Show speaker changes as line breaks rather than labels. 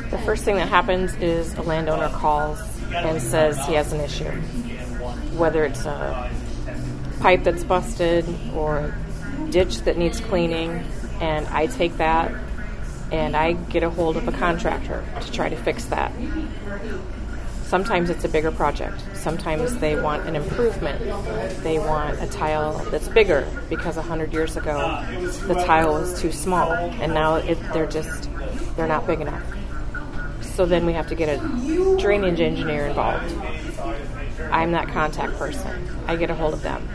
The first thing that happens is a landowner calls and says he has an issue. Whether it's a pipe that's busted or a ditch that needs cleaning, and I take that and I get a hold of a contractor to try to fix that. Sometimes it's a bigger project. Sometimes they want an improvement. They want a tile that's bigger because 100 years ago the tile was too small, and now they're not big enough. So then we have to get a drainage engineer involved. I'm that contact person. I get a hold of them.